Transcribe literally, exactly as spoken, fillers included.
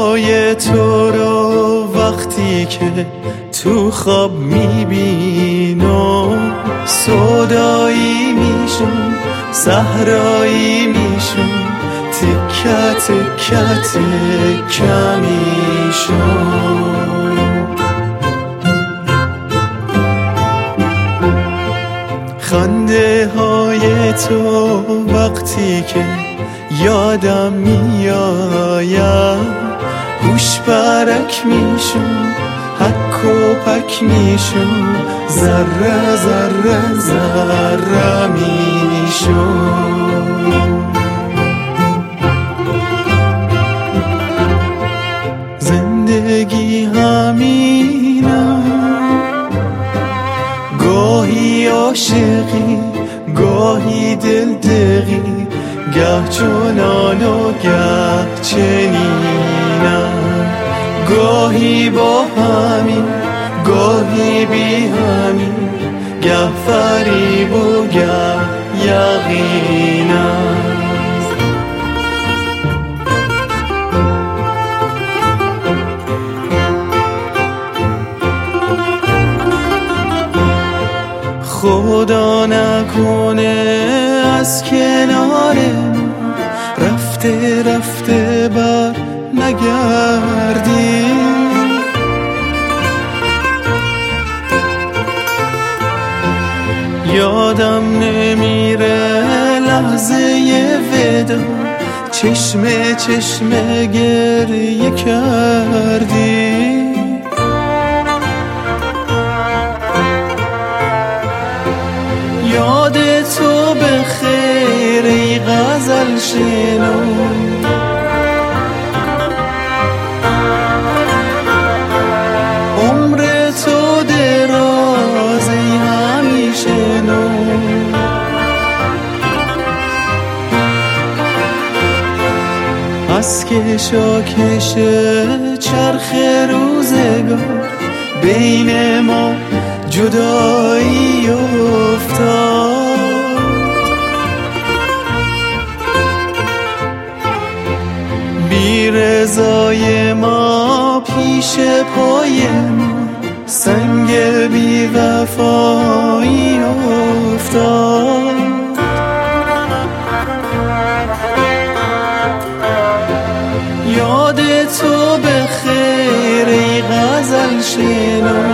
های تو رو وقتی که تو خواب میبینم، سودایی میشم، صحرایی میشم، تکه تکه تکه میشم. خنده های تو وقتی که یادم میآید، هوش پرک میشم، حک و پک میشم، ذره ذره ذره میشم. زندگی همینه، گاهی عاشقی، گاهی دلدغی، گه چنان و گه چنینم، گاهی با همین، گاهی بی همین، گه فریب و گه یقینم. خدا نکنه از کنار من رفته رفته بر نگردی، یادم نمیره لحظه ودا، چشم چشم گریه کردی. یاد تو به خیر ای غزل شنو، عمر تو دراز ای همیشه نو. از کشاکش چرخ روزگار بین ما جدایی افتاد، بی رضای ما پیش پای ما سنگ بی وفایی افتاد. یاد تو به خیر ای غزل شنو،